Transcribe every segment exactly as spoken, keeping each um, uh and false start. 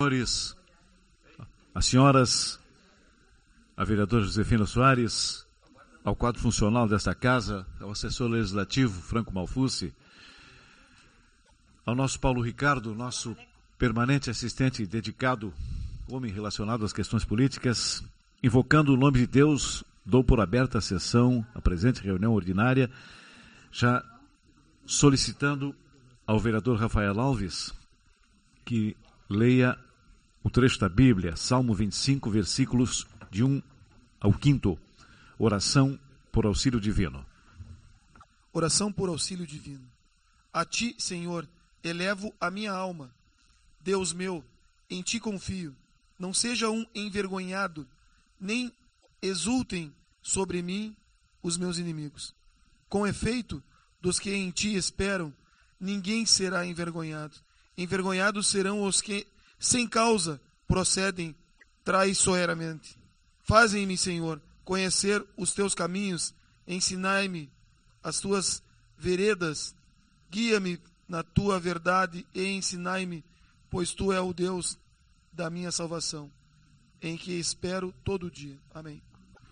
senhores, as senhoras, a vereadora Josefina Soares, ao quadro funcional desta casa, ao assessor legislativo Franco Malfucci, ao nosso Paulo Ricardo, nosso permanente assistente dedicado, homem relacionado às questões políticas, invocando o nome de Deus, dou por aberta a sessão, a presente reunião ordinária, já solicitando ao vereador Rafael Alves que leia o trecho da Bíblia, Salmo vinte e cinco, versículos de um ao quinto, oração por auxílio divino. Oração por auxílio divino. A ti, Senhor, elevo a minha alma. Deus meu, em ti confio. Não seja um envergonhado, nem exultem sobre mim os meus inimigos. Com efeito, dos que em ti esperam, ninguém será envergonhado. Envergonhados serão os que, sem causa, procedem traiçoeiramente. Fazem-me, Senhor, conhecer os teus caminhos, ensinai-me as tuas veredas, guia-me na tua verdade e ensinai-me, pois tu és o Deus da minha salvação, em que espero todo dia. Amém.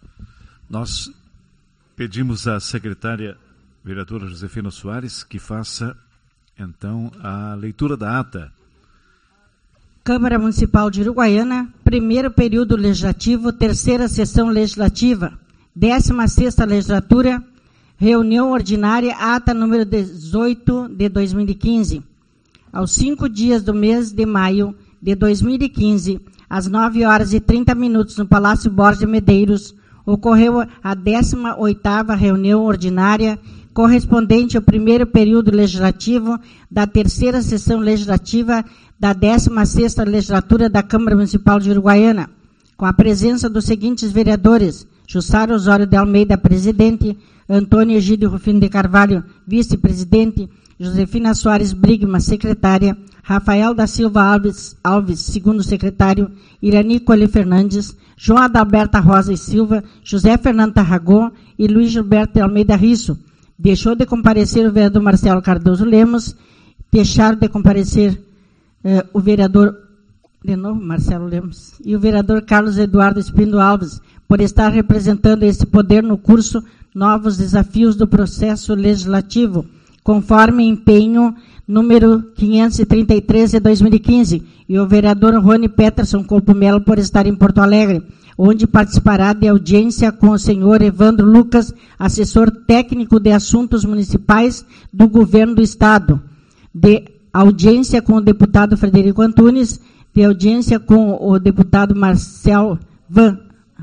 Nós pedimos à secretária vereadora Josefina Soares que faça, então, a leitura da ata. Câmara Municipal de Uruguaiana, primeiro período legislativo, terceira sessão legislativa, décima sexta legislatura, reunião ordinária, ata número dezoito de dois mil e quinze. Aos cinco dias do mês de maio de dois mil e quinze, às nove horas e trinta minutos, no Palácio Borges de Medeiros, ocorreu a décima oitava reunião ordinária correspondente ao primeiro período legislativo da terceira sessão legislativa da décima sexta legislatura da Câmara Municipal de Uruguaiana, com a presença dos seguintes vereadores: Jussara Osório de Almeida, presidente; Antônio Egídio Rufino de Carvalho, vice-presidente; Josefina Soares Brigma, secretária; Rafael da Silva Alves, Alves segundo secretário; Irani Colli Fernandes; João Adalberta Rosa e Silva; José Fernando Tarragão e Luiz Gilberto de Almeida Risso. Deixou de comparecer o vereador Marcelo Cardoso Lemos, deixaram de comparecer eh, o vereador, de novo, Marcelo Lemos, e o vereador Carlos Eduardo Espindo Alves, por estar representando esse poder no curso Novos Desafios do Processo Legislativo, conforme empenho número quinhentos e trinta e três de dois mil e quinze, e o vereador Rony Peterson Colpo Melo por estar em Porto Alegre, onde participará de audiência com o senhor Evandro Lucas, assessor técnico de assuntos municipais do governo do Estado, de audiência com o deputado Frederico Antunes, de audiência com o deputado Marcel Van,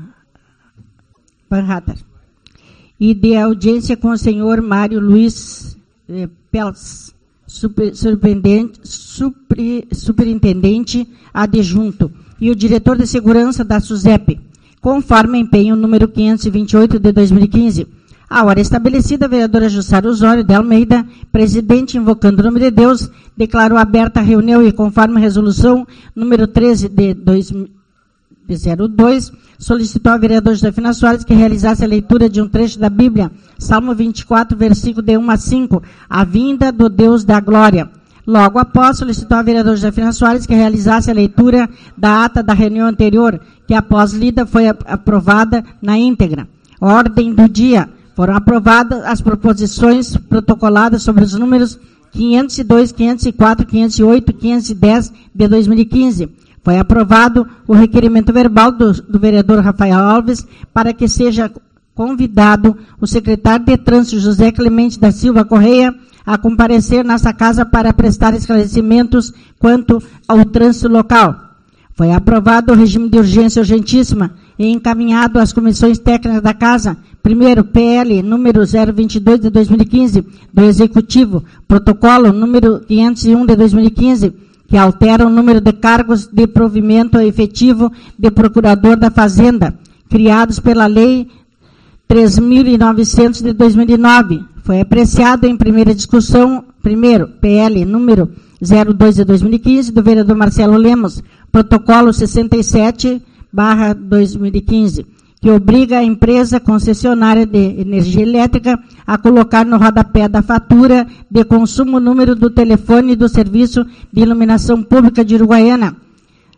Van Hatter, e de audiência com o senhor Mário Luiz eh, Pels, super, superintendente, super, superintendente adjunto, e o diretor de segurança da SUSEP, conforme empenho número quinhentos e vinte e oito de dois mil e quinze. A hora estabelecida, a vereadora Jussara Osório de Almeida, presidente, invocando o nome de Deus, declarou aberta a reunião e, conforme a resolução número treze de zero dois, solicitou ao vereador Josefina Soares que realizasse a leitura de um trecho da Bíblia, Salmo vinte e quatro, versículo de um a cinco, a vinda do Deus da glória. Logo após, solicitou ao vereador Josefina Soares que realizasse a leitura da ata da reunião anterior, que após lida foi aprovada na íntegra. Ordem do dia. Foram aprovadas as proposições protocoladas sobre os números quinhentos e dois, quinhentos e quatro, quinhentos e oito, quinhentos e dez de dois mil e quinze. Foi aprovado o requerimento verbal do, do vereador Rafael Alves para que seja convidado o secretário de Trânsito José Clemente da Silva Correia a comparecer nessa casa para prestar esclarecimentos quanto ao trânsito local. Foi aprovado o regime de urgência urgentíssima e encaminhado às comissões técnicas da Casa. Primeiro, P L número zero vinte e dois de dois mil e quinze, do Executivo, protocolo número quinhentos e um de dois mil e quinze, que altera o número de cargos de provimento efetivo de Procurador da Fazenda, criados pela Lei três mil e novecentos de dois mil e nove. Foi apreciado em primeira discussão, primeiro, P L número zero dois de dois mil e quinze, do vereador Marcelo Lemos, protocolo sessenta e sete barra dois mil e quinze, que obriga a empresa concessionária de energia elétrica a colocar no rodapé da fatura de consumo o número do telefone do Serviço de Iluminação Pública de Uruguaiana,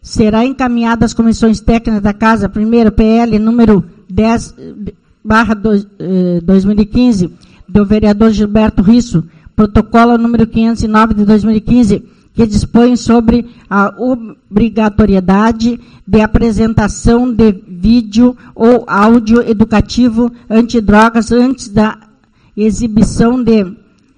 será encaminhada às comissões técnicas da Casa, primeiro P L número dez barra dois mil e quinze, do vereador Gilberto Risso, protocolo número quinhentos e nove de dois mil e quinze, que dispõe sobre a obrigatoriedade de apresentação de vídeo ou áudio educativo antidrogas antes da exibição de,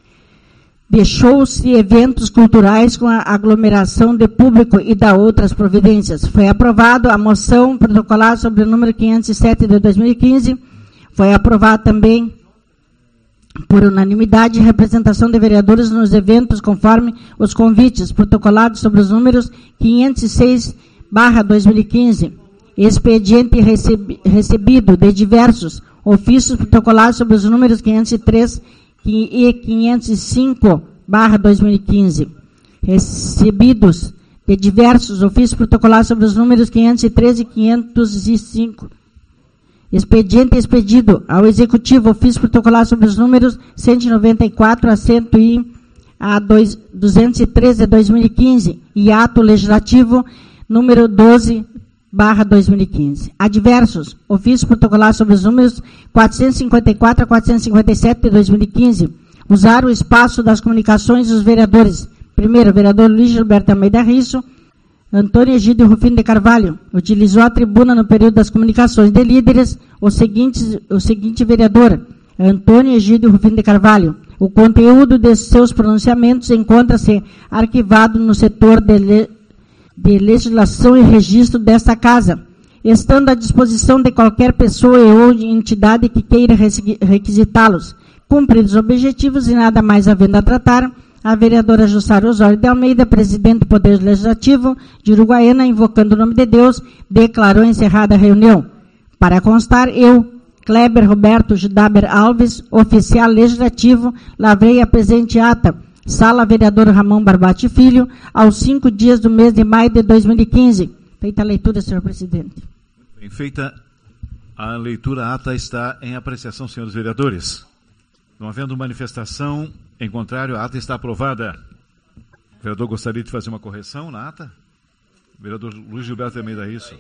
de shows e eventos culturais com a aglomeração de público e da outras providências. Foi aprovado a moção protocolar sobre o número quinhentos e sete de dois mil e quinze. Foi aprovado também por unanimidade, representação de vereadores nos eventos conforme os convites protocolados sobre os números quinhentos e seis barra dois mil e quinze, expediente recebi, recebido de diversos ofícios protocolados sobre os números quinhentos e três e quinhentos e cinco barra dois mil e quinze, recebidos de diversos ofícios protocolados sobre os números quinhentos e três e quinhentos e cinco, expediente expedido ao Executivo, ofício protocolar sobre os números cento e noventa e quatro a cento e a duzentos e treze de dois mil e quinze e ato legislativo número doze barra dois mil e quinze. Adversos, ofício protocolar sobre os números quatrocentos e cinquenta e quatro a quatrocentos e cinquenta e sete de dois mil e quinze. Usar o espaço das comunicações dos vereadores. Primeiro, vereador Luiz Gilberto Almeida Risso, Antônio Egídio Rufino de Carvalho utilizou a tribuna no período das comunicações de líderes o seguinte, o seguinte vereador, Antônio Egídio Rufino de Carvalho. O conteúdo de seus pronunciamentos encontra-se arquivado no setor de, le, de legislação e registro desta Casa, estando à disposição de qualquer pessoa ou entidade que queira requisitá-los. Cumpridos os objetivos e nada mais havendo a tratar, a vereadora Jussara Osório de Almeida, presidente do Poder Legislativo de Uruguaiana, invocando o nome de Deus, declarou encerrada a reunião. Para constar, eu, Kleber Roberto Judaber Alves, oficial legislativo, lavrei a presente ata, Sala Vereador Ramon Barbati Filho, aos cinco dias do mês de maio de dois mil e quinze. Feita a leitura, senhor presidente. Bem feita a leitura, a ata está em apreciação, senhores vereadores. Não havendo manifestação, em contrário, a ata está aprovada. O vereador gostaria de fazer uma correção na ata? O vereador Luiz Gilberto Almeida Risso.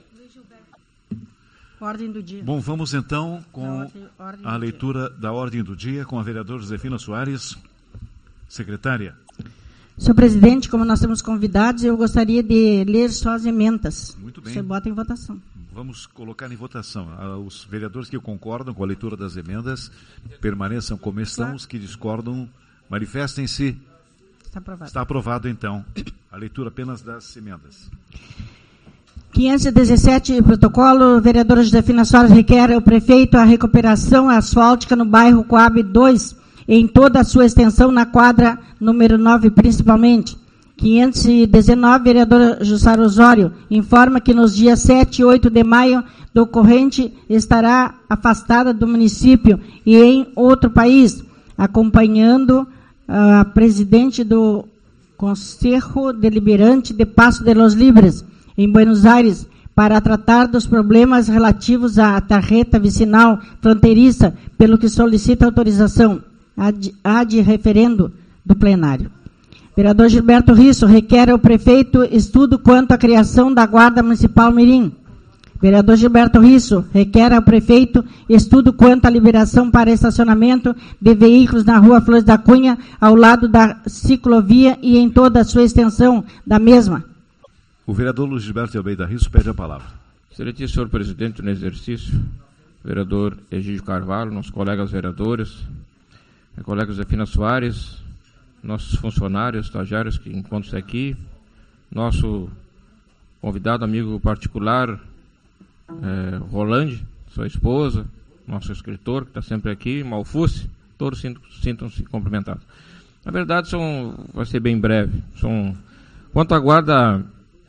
Ordem do dia. Bom, vamos então com ordem, ordem a leitura dia. da ordem do dia com a vereadora Josefina Soares, secretária. Senhor presidente, como nós temos convidados, eu gostaria de ler só as emendas. Muito bem. Você bota em votação. Vamos colocar em votação. Os vereadores que concordam com a leitura das emendas permaneçam como estão. Os que discordam, manifestem-se. Está aprovado. Está aprovado, então, a leitura apenas das emendas. quinhentos e dezessete, protocolo, vereadora Josefina Soares requer ao prefeito a recuperação asfáltica no bairro Coab dois, em toda a sua extensão, na quadra número nove, principalmente. quinhentos e dezenove, vereadora Jussara Osório informa que nos dias sete e oito de maio do corrente estará afastada do município e em outro país, acompanhando a presidente do Conselho Deliberante de Passo de los Libres, em Buenos Aires, para tratar dos problemas relativos à tarjeta vicinal fronteiriça, pelo que solicita autorização ad, ad referendo do plenário. Vereador Gilberto Risso requer ao prefeito estudo quanto à criação da Guarda Municipal Mirim. Vereador Gilberto Risso requer ao prefeito estudo quanto à liberação para estacionamento de veículos na rua Flores da Cunha, ao lado da ciclovia e em toda a sua extensão da mesma. O vereador Luiz Gilberto Almeida Risso pede a palavra. Excelentíssimo senhor presidente no exercício, vereador Egídio Carvalho, nossos colegas vereadores, minha colega Josefina Soares, nossos funcionários, estagiários que encontram-se aqui, nosso convidado, amigo particular, é, Rolande, sua esposa, nosso escritor, que está sempre aqui, Malfuce, todos sintam-se cumprimentados. Na verdade, são, vai ser bem breve. São, quanto à guarda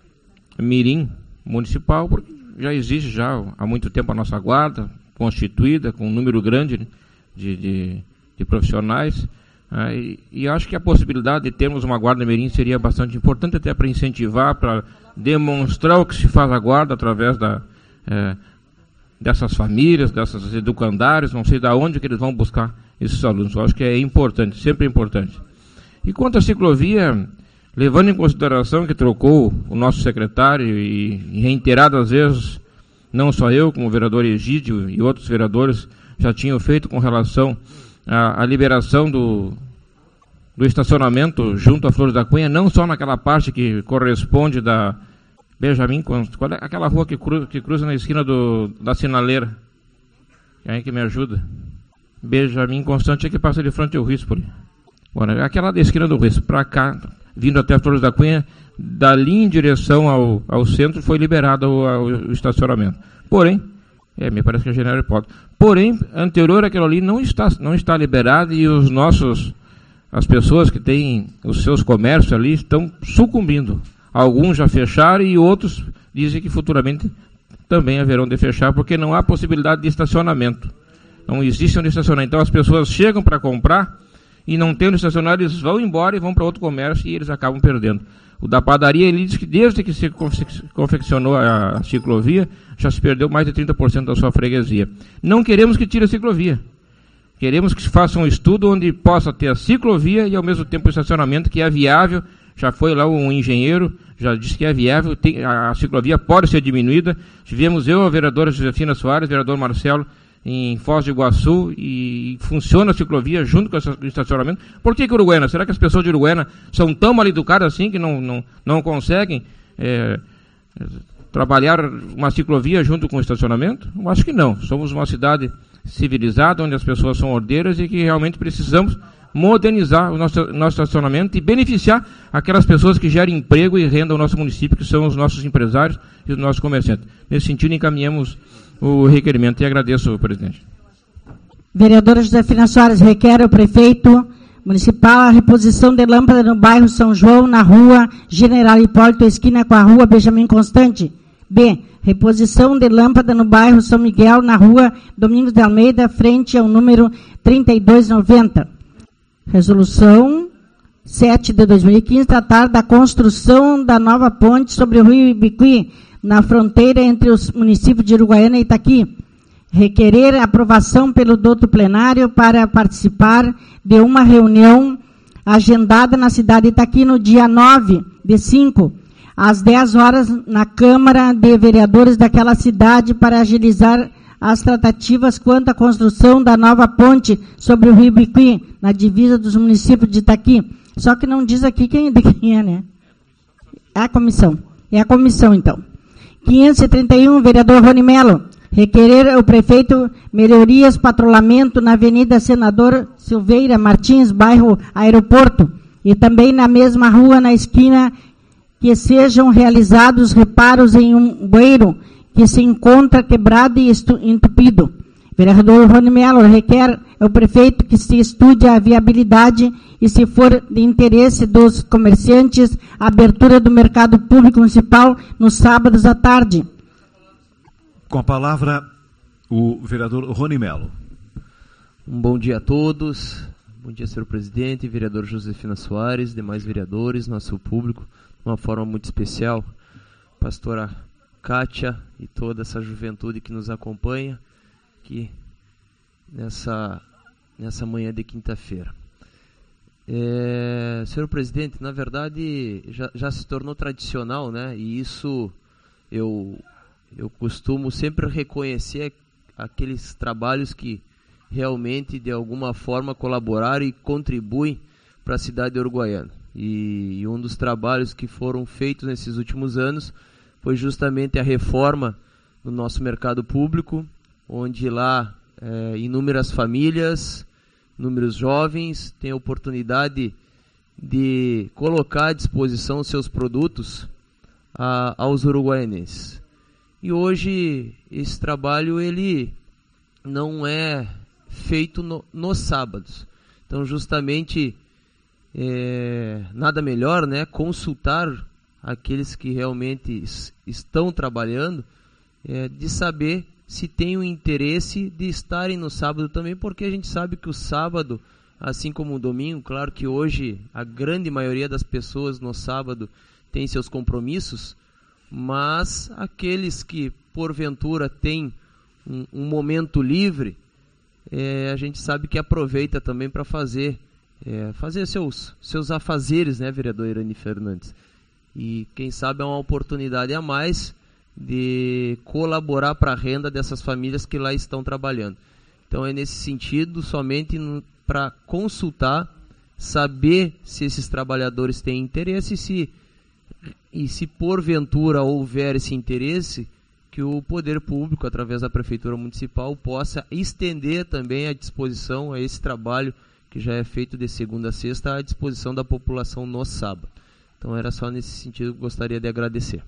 Mirim municipal, porque já existe já há muito tempo a nossa guarda, constituída, com um número grande de, de, de profissionais, ah, e, e acho que a possibilidade de termos uma guarda mirim seria bastante importante, até para incentivar, para demonstrar o que se faz a guarda através da, é, dessas famílias, dessas educandários, não sei de onde que eles vão buscar esses alunos. Eu acho que é importante, sempre é importante. E quanto à ciclovia, levando em consideração que trocou o nosso secretário e, e reiteradas vezes, não só eu, como o vereador Egídio e outros vereadores já tinham feito com relação à, à liberação do, do estacionamento junto à Flores da Cunha, não só naquela parte que corresponde da Benjamin, qual é aquela rua que, cru, que cruza na esquina do, da sinaleira? Quem é que me ajuda? Benjamin Constante é que passa de frente ao Rispoli. Agora, aquela da esquina do Rispoli, para cá, vindo até a Flores da Cunha, dali em direção ao, ao centro, foi liberado o, o estacionamento. Porém, é, me parece que é General Hipótese. Porém, anterior àquilo ali não está, não está liberado e os nossos, as pessoas que têm os seus comércios ali estão sucumbindo. Alguns já fecharam e outros dizem que futuramente também haverão de fechar, porque não há possibilidade de estacionamento. Não existe onde estacionar. Então as pessoas chegam para comprar e não tem onde estacionar, eles vão embora e vão para outro comércio e eles acabam perdendo. O da padaria, ele diz que desde que se confeccionou a ciclovia, já se perdeu mais de trinta por cento da sua freguesia. Não queremos que tire a ciclovia. Queremos que se faça um estudo onde possa ter a ciclovia e ao mesmo tempo o estacionamento, que é viável. Já foi lá um engenheiro, já disse que é viável, tem, a, a ciclovia pode ser diminuída. Tivemos eu, a vereadora Josefina Soares, o vereador Marcelo, em Foz do Iguaçu, e funciona a ciclovia junto com o estacionamento. Por que que Uruguaiana? Será que as pessoas de Uruguaiana são tão mal educadas assim que não, não, não conseguem é, trabalhar uma ciclovia junto com o estacionamento? Eu acho que não. Somos uma cidade civilizada, onde as pessoas são ordeiras e que realmente precisamos modernizar o nosso, nosso estacionamento e beneficiar aquelas pessoas que geram emprego e renda ao nosso município, que são os nossos empresários e os nossos comerciantes. Nesse sentido, encaminhamos o requerimento e agradeço, presidente. Vereadora Josefina Soares, requer ao prefeito municipal a reposição de lâmpada no bairro São João, na rua General Hipólito, esquina com a rua Benjamin Constante. B. Reposição de lâmpada no bairro São Miguel, na rua Domingos de Almeida, frente ao número trinta e dois noventa. Resolução sete de dois mil e quinze, tratar da construção da nova ponte sobre o rio Ibiqui, na fronteira entre os municípios de Uruguaiana e Itaqui. Requerer aprovação pelo douto plenário para participar de uma reunião agendada na cidade de Itaqui no dia nove de cinco, às dez horas, na Câmara de Vereadores daquela cidade, para agilizar as tratativas quanto à construção da nova ponte sobre o rio Ibiqui, na divisa dos municípios de Itaqui. Só que não diz aqui quem, de quem é, né? É a comissão. É a comissão, então. quinhentos e trinta e um, vereador Rony Melo. Requerer ao prefeito melhorias, patrulhamento na Avenida Senador Silveira Martins, bairro Aeroporto, e também na mesma rua, na esquina, que sejam realizados reparos em um bueiro que se encontra quebrado e entupido. Vereador Rony Melo requer ao prefeito que se estude a viabilidade e, se for de interesse dos comerciantes, a abertura do mercado público municipal nos sábados à tarde. Com a palavra, o vereador Rony Melo. Um bom dia a todos. Bom dia, senhor presidente, vereador Josefina Soares, demais vereadores, nosso público, de uma forma muito especial, pastora Kátia e toda essa juventude que nos acompanha aqui nessa, nessa manhã de quinta-feira. É, senhor presidente, na verdade já, já se tornou tradicional, né? E isso eu, eu costumo sempre reconhecer aqueles trabalhos que realmente de alguma forma colaboraram e contribuem para a cidade de Uruguaiana. E, e um dos trabalhos que foram feitos nesses últimos anos foi justamente a reforma do nosso mercado público, onde lá é, inúmeras famílias, inúmeros jovens têm a oportunidade de colocar à disposição seus produtos a, aos uruguaianenses. E hoje esse trabalho ele não é feito no, nos sábados. Então justamente é, nada melhor, né, consultar aqueles que realmente estão trabalhando, é, de saber se tem o interesse de estarem no sábado também, porque a gente sabe que o sábado, assim como o domingo, claro que hoje a grande maioria das pessoas no sábado tem seus compromissos, mas aqueles que porventura têm um, um momento livre, é, a gente sabe que aproveita também para fazer é, fazer seus, seus afazeres, né, vereador Irani Fernandes? E quem sabe é uma oportunidade a mais de colaborar para a renda dessas famílias que lá estão trabalhando. Então é nesse sentido, somente para consultar, saber se esses trabalhadores têm interesse e se, e se porventura houver esse interesse, que o poder público, através da Prefeitura Municipal, possa estender também a disposição a esse trabalho que já é feito de segunda a sexta à disposição da população no sábado. Então era só nesse sentido que eu gostaria de agradecer.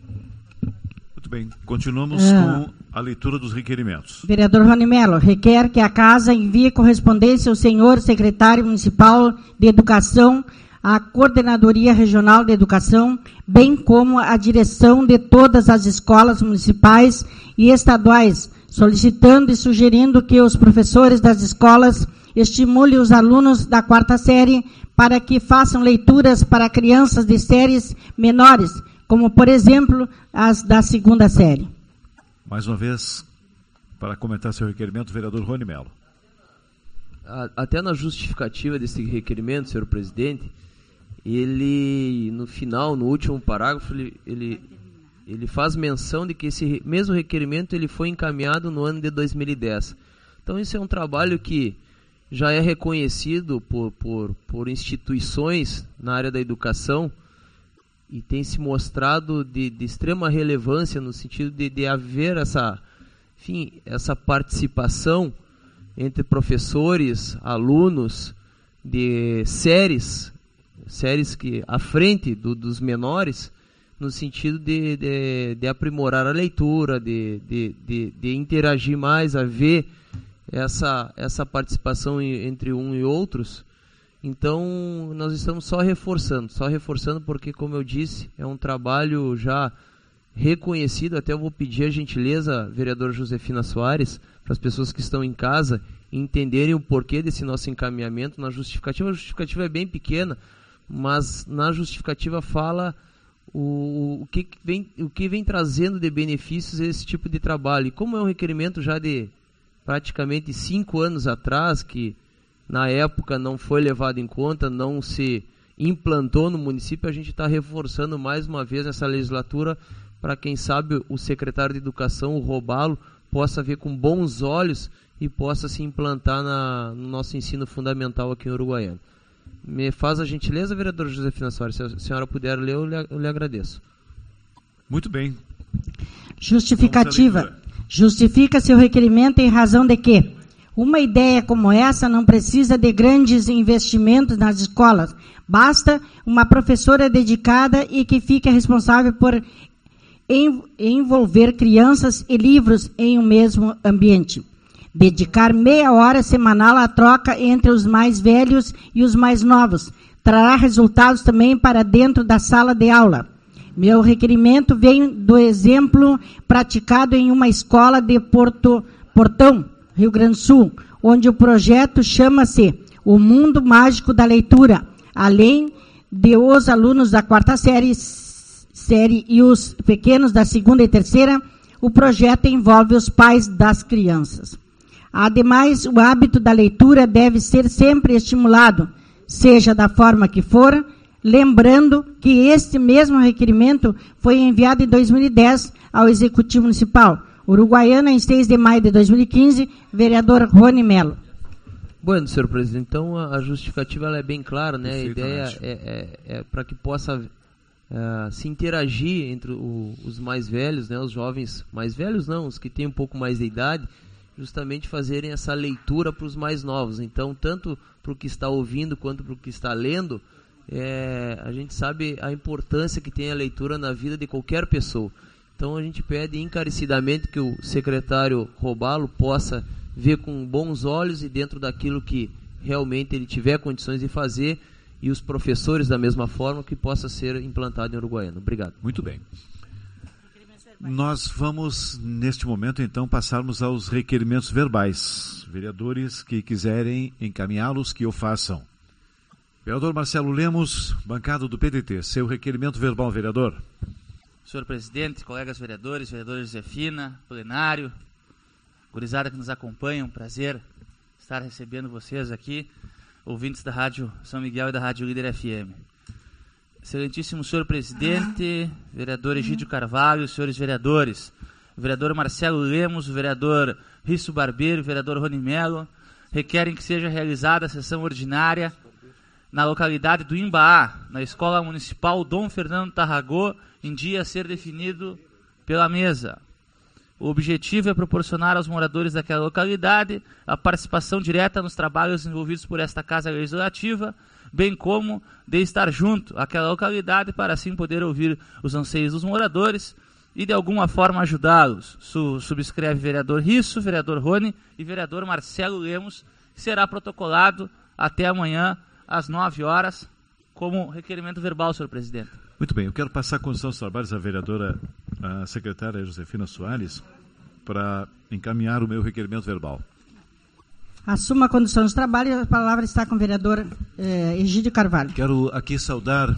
Muito bem, continuamos é. com a leitura dos requerimentos. Vereador Rony Mello, requer que a Casa envie correspondência ao senhor secretário municipal de Educação, à Coordenadoria Regional de Educação, bem como à direção de todas as escolas municipais e estaduais, solicitando e sugerindo que os professores das escolas estimulem os alunos da quarta série para que façam leituras para crianças de séries menores, como, por exemplo, as da segunda série. Mais uma vez, para comentar seu requerimento, vereador Rony Mello. Até na justificativa desse requerimento, senhor presidente, ele, no final, no último parágrafo, ele, ele, ele faz menção de que esse mesmo requerimento ele foi encaminhado no ano de dois mil e dez. Então, isso é um trabalho que já é reconhecido por, por, por instituições na área da educação e tem se mostrado de, de extrema relevância no sentido de, de haver essa, enfim, essa participação entre professores, alunos, de séries, séries que à frente do, dos menores, no sentido de, de, de aprimorar a leitura, de, de, de, de interagir mais, a ver essa, essa participação entre um e outros. Então, nós estamos só reforçando, só reforçando porque, como eu disse, é um trabalho já reconhecido. Até eu vou pedir a gentileza, vereadora Josefina Soares, para as pessoas que estão em casa entenderem o porquê desse nosso encaminhamento. Na justificativa, a justificativa é bem pequena, mas na justificativa fala o, o, que vem, o que vem trazendo de benefícios esse tipo de trabalho. E como é um requerimento já de praticamente cinco anos atrás, que na época não foi levado em conta, não se implantou no município, a gente está reforçando mais uma vez nessa legislatura para, quem sabe, o secretário de Educação, o Robalo, possa ver com bons olhos e possa se implantar na, no nosso ensino fundamental aqui em Uruguaiana. Me faz a gentileza, vereador Josefina Soares, se a senhora puder ler, eu lhe, eu lhe agradeço. Muito bem. Justificativa. Justifica-se o requerimento em razão de que uma ideia como essa não precisa de grandes investimentos nas escolas. Basta uma professora dedicada e que fique responsável por envolver crianças e livros em um mesmo ambiente. Dedicar meia hora semanal à troca entre os mais velhos e os mais novos trará resultados também para dentro da sala de aula. Meu requerimento vem do exemplo praticado em uma escola de Porto, Portão, Rio Grande do Sul, onde o projeto chama-se O Mundo Mágico da Leitura. Além de os alunos da quarta série, série e os pequenos da segunda e terceira, o projeto envolve os pais das crianças. Ademais, o hábito da leitura deve ser sempre estimulado, seja da forma que for, lembrando que este mesmo requerimento foi enviado em dois mil e dez ao Executivo Municipal. Uruguaiana, em seis de maio de dois mil e quinze, vereador Rony Mello. Bueno, senhor presidente, então a justificativa ela é bem clara, né? A ideia é, é, é para que possa uh, se interagir entre o, os mais velhos, né? Os jovens mais velhos não, os que têm um pouco mais de idade, justamente fazerem essa leitura para os mais novos. Então, tanto para o que está ouvindo quanto para o que está lendo, é, a gente sabe a importância que tem a leitura na vida de qualquer pessoa. Então a gente pede encarecidamente que o secretário Robalo possa ver com bons olhos e dentro daquilo que realmente ele tiver condições de fazer, e os professores da mesma forma, que possa ser implantado em Uruguaiana. Obrigado. Muito bem. Nós vamos, neste momento, então, passarmos aos requerimentos verbais. Vereadores que quiserem encaminhá-los, que o façam. Vereador Marcelo Lemos, bancada do P D T, seu requerimento verbal, vereador. Senhor presidente, colegas vereadores, vereadora Josefina, plenário, gurizada que nos acompanha, um prazer estar recebendo vocês aqui. ouvintes da Rádio São Miguel e da Rádio Líder F M. Excelentíssimo senhor presidente, vereador Egídio Carvalho, senhores vereadores, o vereador Marcelo Lemos, o vereador Risso Barbeiro, o vereador Rony Melo, requerem que seja realizada a sessão ordinária na localidade do Imbaá, na Escola Municipal Dom Fernando Tarragó, em dia a ser definido pela mesa. O objetivo é proporcionar aos moradores daquela localidade a participação direta nos trabalhos envolvidos por esta Casa Legislativa, bem como de estar junto àquela localidade para assim poder ouvir os anseios dos moradores e de alguma forma ajudá-los. Su- subscreve vereador Risso, vereador Rony e vereador Marcelo Lemos, que será protocolado até amanhã às nove horas como requerimento verbal, senhor presidente. Muito bem, eu quero passar a condução dos trabalhos à vereadora, a secretária Josefina Soares, para encaminhar o meu requerimento verbal. Assuma a condução dos trabalhos. A palavra está com o vereador eh, Egídio Carvalho. Quero aqui saudar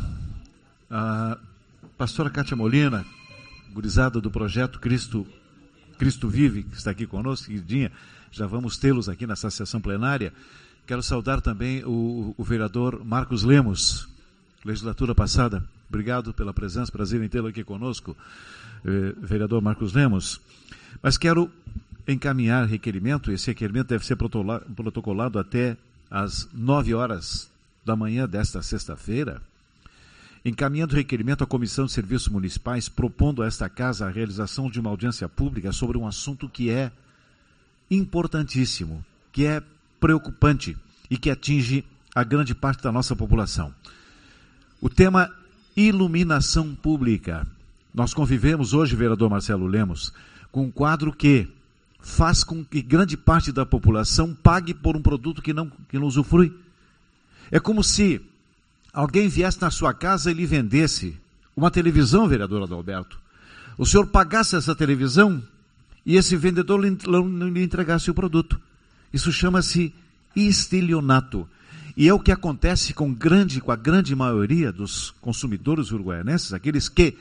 a pastora Cátia Molina, gurizada do projeto Cristo, Cristo Vive, que está aqui conosco, queridinha. Já vamos tê-los aqui nessa sessão plenária. Quero saudar também o, o vereador Marcos Lemos, legislatura passada. Obrigado pela presença, prazer em tê-lo aqui conosco, eh, vereador Marcos Lemos. Mas quero encaminhar requerimento, esse requerimento deve ser protocolado até às nove horas da manhã desta sexta-feira, encaminhando requerimento à Comissão de Serviços Municipais, propondo a esta casa a realização de uma audiência pública sobre um assunto que é importantíssimo, que é preocupante e que atinge a grande parte da nossa população. O tema iluminação pública. Nós convivemos hoje, vereador Marcelo Lemos, com um quadro que faz com que grande parte da população pague por um produto que não, que não usufrui. É como se alguém viesse na sua casa e lhe vendesse uma televisão, vereador Adalberto. O senhor pagasse essa televisão e esse vendedor não lhe entregasse o produto. Isso chama-se estelionato. E é o que acontece com, grande, com a grande maioria dos consumidores uruguaianenses, aqueles que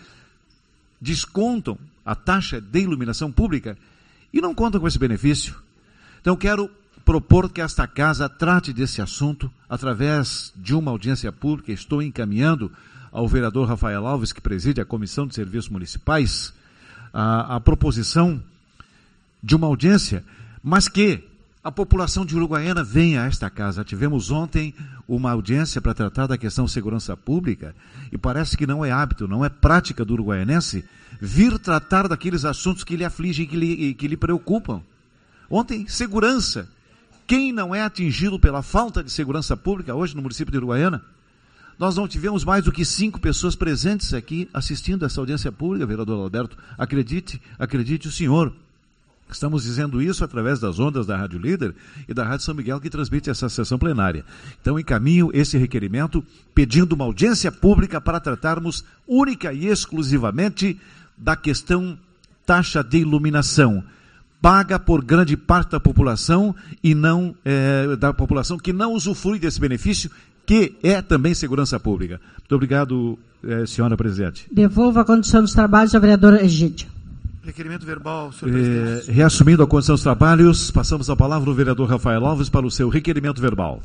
descontam a taxa de iluminação pública e não contam com esse benefício. Então quero propor que esta casa trate desse assunto através de uma audiência pública. Estou encaminhando ao vereador Rafael Alves, que preside a Comissão de Serviços Municipais, a, a proposição de uma audiência, mas que a população de Uruguaiana venha a esta casa. Tivemos ontem uma audiência para tratar da questão de segurança pública e parece que não é hábito, não é prática do uruguaianense vir tratar daqueles assuntos que lhe afligem e que lhe, que lhe preocupam. Ontem, segurança. Quem não é atingido pela falta de segurança pública hoje no município de Uruguaiana? Nós não tivemos mais do que cinco pessoas presentes aqui assistindo essa audiência pública, vereador Alberto. Acredite, acredite o senhor. Estamos dizendo isso através das ondas da Rádio Líder e da Rádio São Miguel, que transmite essa sessão plenária. Então, encaminho esse requerimento pedindo uma audiência pública para tratarmos única e exclusivamente da questão taxa de iluminação, paga por grande parte da população e não é, da população que não usufrui desse benefício, que é também segurança pública. Muito obrigado, é, senhora presidente. Devolvo a condução dos trabalhos ao vereador Egídio. Requerimento verbal, senhor presidente. É, reassumindo a condição dos trabalhos, passamos a palavra ao vereador Rafael Alves para o seu requerimento verbal.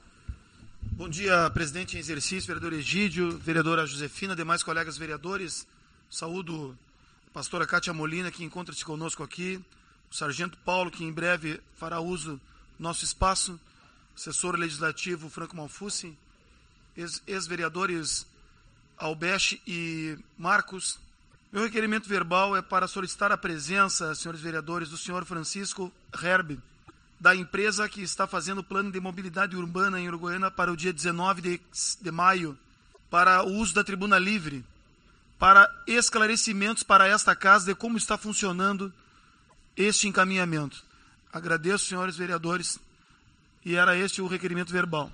Bom dia, presidente em exercício, vereador Egídio, vereadora Josefina, demais colegas vereadores. Saúdo a pastora Cátia Molina, que encontra-se conosco aqui, o sargento Paulo, que em breve fará uso do nosso espaço, assessor legislativo Franco Malfucci, ex- ex-vereadores Albeche e Marcos. Meu requerimento verbal é para solicitar a presença, senhores vereadores, do senhor Francisco Herb, da empresa que está fazendo o plano de mobilidade urbana em Uruguaiana para o dia dezenove de, de maio, para o uso da tribuna livre, para esclarecimentos para esta casa de como está funcionando este encaminhamento. Agradeço, senhores vereadores, e era este o requerimento verbal.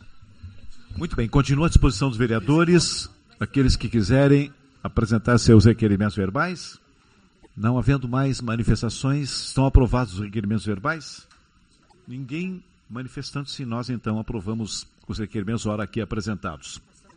Muito bem, continua à disposição dos vereadores, aqueles que quiserem apresentar seus requerimentos verbais. Não havendo mais manifestações, estão aprovados os requerimentos verbais? Ninguém manifestando-se, nós então aprovamos os requerimentos ora aqui apresentados.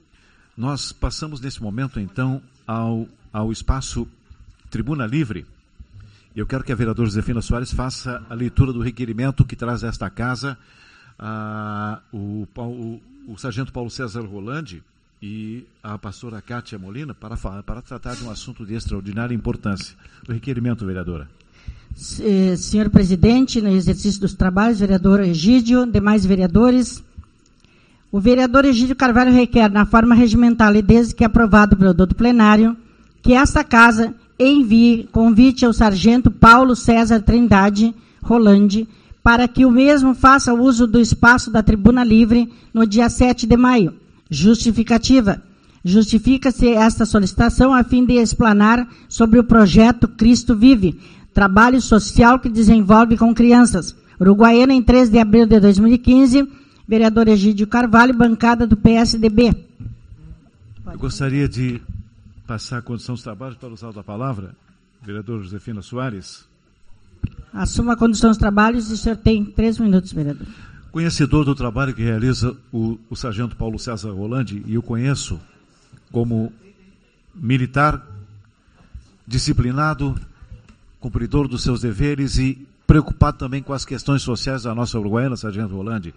Nós passamos nesse momento então ao, ao espaço Tribuna Livre. Eu quero que a vereadora Josefina Soares faça a leitura do requerimento que traz a esta casa a, o, o, o sargento Paulo César Rolandi e a pastora Kátia Molina para, para tratar de um assunto de extraordinária importância. O requerimento, vereadora. Senhor presidente, no exercício dos trabalhos, vereador Egídio, demais vereadores, o vereador Egídio Carvalho requer, na forma regimental e desde que aprovado pelo doutor plenário, que esta casa envie convite ao sargento Paulo César Trindade Rolandi para que o mesmo faça uso do espaço da tribuna livre no dia sete de maio. Justificativa. Justifica-se esta solicitação a fim de explanar sobre o projeto Cristo Vive, trabalho social que desenvolve com crianças. Uruguaiana, em três de abril de dois mil e quinze, vereador Egídio Carvalho, bancada do P S D B. Eu gostaria de passar a condução dos trabalhos para usar da palavra, vereador Josefina Soares. Assuma a condução dos trabalhos e o senhor tem três minutos, vereador. Conhecedor do trabalho que realiza o, o sargento Paulo César Rolandi, e eu conheço como militar, disciplinado, cumpridor dos seus deveres e preocupado também com as questões sociais da nossa Uruguaiana, sargento Rolandi.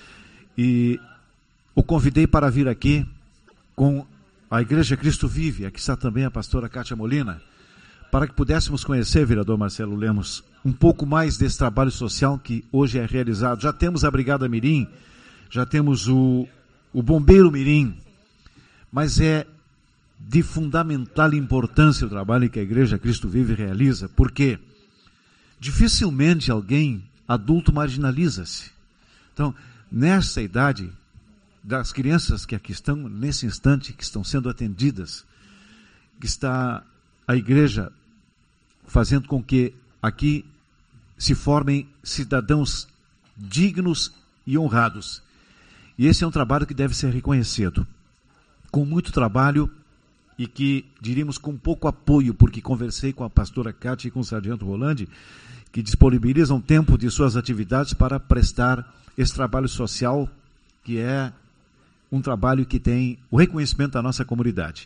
E o convidei para vir aqui com a Igreja Cristo Vive, aqui está também a pastora Kátia Molina, para que pudéssemos conhecer, vereador Marcelo Lemos, um pouco mais desse trabalho social que hoje é realizado. Já temos a Brigada Mirim, já temos o, o Bombeiro Mirim, mas é de fundamental importância o trabalho que a Igreja Cristo Vive realiza, porque dificilmente alguém adulto marginaliza-se. Então, nessa idade, das crianças que aqui estão, nesse instante, que estão sendo atendidas, que está a Igreja fazendo com que aqui se formem cidadãos dignos e honrados. E esse é um trabalho que deve ser reconhecido. Com muito trabalho e que, diríamos, com pouco apoio, porque conversei com a pastora Kátia e com o sargento Rolandi, que disponibilizam tempo de suas atividades para prestar esse trabalho social, que é um trabalho que tem o reconhecimento da nossa comunidade.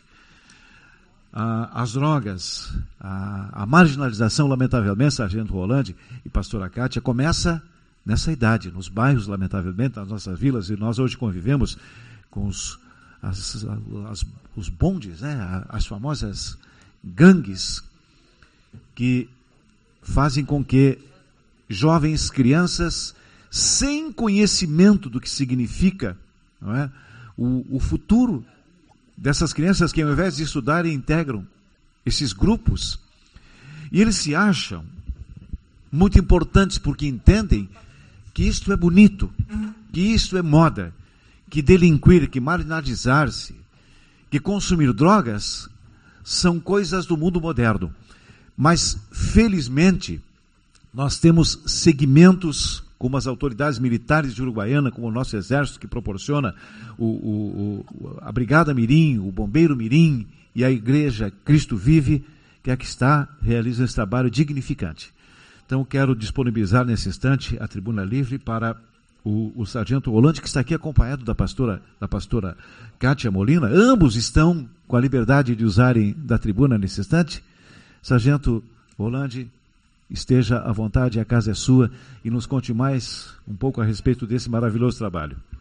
Ah, as drogas, a, a marginalização, lamentavelmente, sargento Rolandi e pastora Kátia, começa nessa idade, nos bairros, lamentavelmente, nas nossas vilas, e nós hoje convivemos com os, as, as, os bondes, né, as famosas gangues, que fazem com que jovens, crianças, sem conhecimento do que significa, não é, o, o futuro dessas crianças, que ao invés de estudarem, integram esses grupos, e eles se acham muito importantes porque entendem que isto é bonito, que isto é moda, que delinquir, que marginalizar-se, que consumir drogas são coisas do mundo moderno. Mas, felizmente, nós temos segmentos como as autoridades militares de Uruguaiana, como o nosso exército, que proporciona o, o, o, a Brigada Mirim, o Bombeiro Mirim e a Igreja Cristo Vive, que aqui está, realiza esse trabalho dignificante. Então, quero disponibilizar nesse instante a tribuna livre para o, o sargento Rolandi, que está aqui acompanhado da pastora, da pastora Kátia Molina. Ambos estão com a liberdade de usarem da tribuna nesse instante. Sargento Rolandi, esteja à vontade, a casa é sua, e nos conte mais um pouco a respeito desse maravilhoso trabalho.